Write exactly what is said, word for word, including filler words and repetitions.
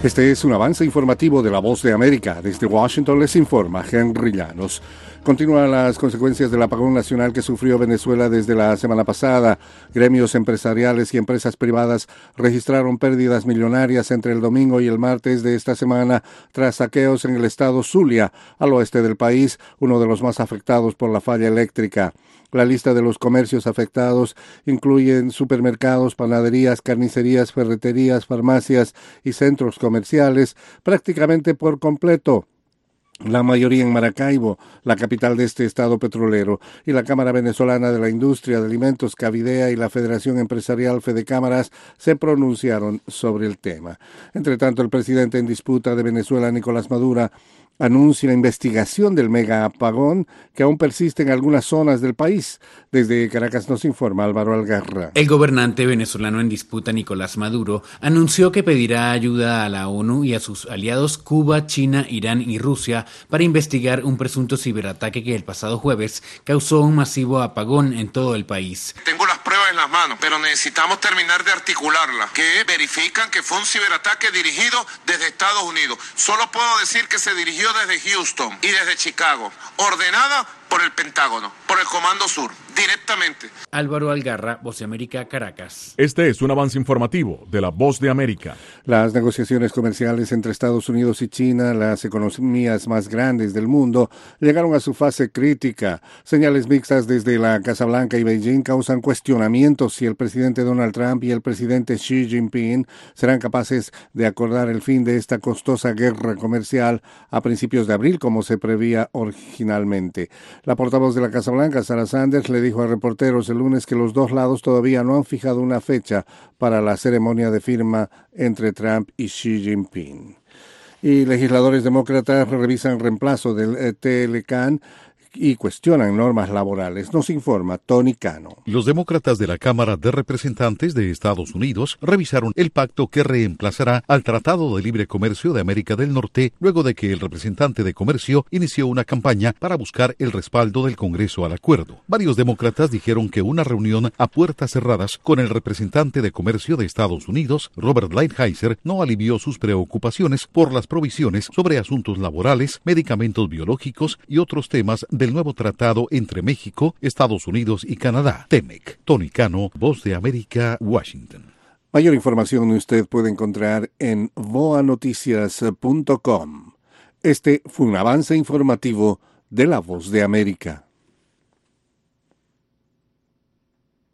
Este es un avance informativo de La Voz de América. Desde Washington les informa Henry Llanos. Continúan las consecuencias del apagón nacional que sufrió Venezuela desde la semana pasada. Gremios empresariales y empresas privadas registraron pérdidas millonarias entre el domingo y el martes de esta semana tras saqueos en el estado Zulia, al oeste del país, uno de los más afectados por la falla eléctrica. La lista de los comercios afectados incluye supermercados, panaderías, carnicerías, ferreterías, farmacias y centros comerciales prácticamente por completo. La mayoría en Maracaibo, la capital de este estado petrolero, y la Cámara Venezolana de la Industria de Alimentos, Cavidea, y la Federación Empresarial Fedecámaras se pronunciaron sobre el tema. Entre tanto, el presidente en disputa de Venezuela, Nicolás Maduro, anuncia investigación del mega apagón que aún persiste en algunas zonas del país. Desde Caracas nos informa Álvaro Algarra. El gobernante venezolano en disputa, Nicolás Maduro, anunció que pedirá ayuda a la ONU y a sus aliados Cuba, China, Irán y Rusia para investigar un presunto ciberataque que el pasado jueves causó un masivo apagón en todo el país. Tengo las pruebas en las manos, pero necesitamos terminar de articularlas, que verifican que fue un ciberataque dirigido desde Estados Unidos. Solo puedo decir que se dirigió desde Houston y desde Chicago, ordenada por el Pentágono, por el Comando Sur, directamente. Álvaro Algarra, Voz de América, Caracas. Este es un avance informativo de la Voz de América. Las negociaciones comerciales entre Estados Unidos y China, las economías más grandes del mundo, llegaron a su fase crítica. Señales mixtas desde la Casa Blanca y Beijing causan cuestionamientos si el presidente Donald Trump y el presidente Xi Jinping serán capaces de acordar el fin de esta costosa guerra comercial a principios de abril, como se prevía originalmente. La portavoz de la Casa Blanca, Sarah Sanders, le dijo a reporteros el lunes que los dos lados todavía no han fijado una fecha para la ceremonia de firma entre Trump y Xi Jinping. Y legisladores demócratas revisan reemplazo del T L C A N y cuestionan normas laborales. Nos informa Tony Cano. Los demócratas de la Cámara de Representantes de Estados Unidos revisaron el pacto que reemplazará al Tratado de Libre Comercio de América del Norte luego de que el representante de Comercio inició una campaña para buscar el respaldo del Congreso al acuerdo. Varios demócratas dijeron que una reunión a puertas cerradas con el representante de Comercio de Estados Unidos, Robert Lighthizer, no alivió sus preocupaciones por las provisiones sobre asuntos laborales, medicamentos biológicos y otros temas de el nuevo tratado entre México, Estados Unidos y Canadá, TEMEC. Tony Cano, Voz de América, Washington. Mayor información usted puede encontrar en voa noticias punto com. Este fue un avance informativo de La Voz de América.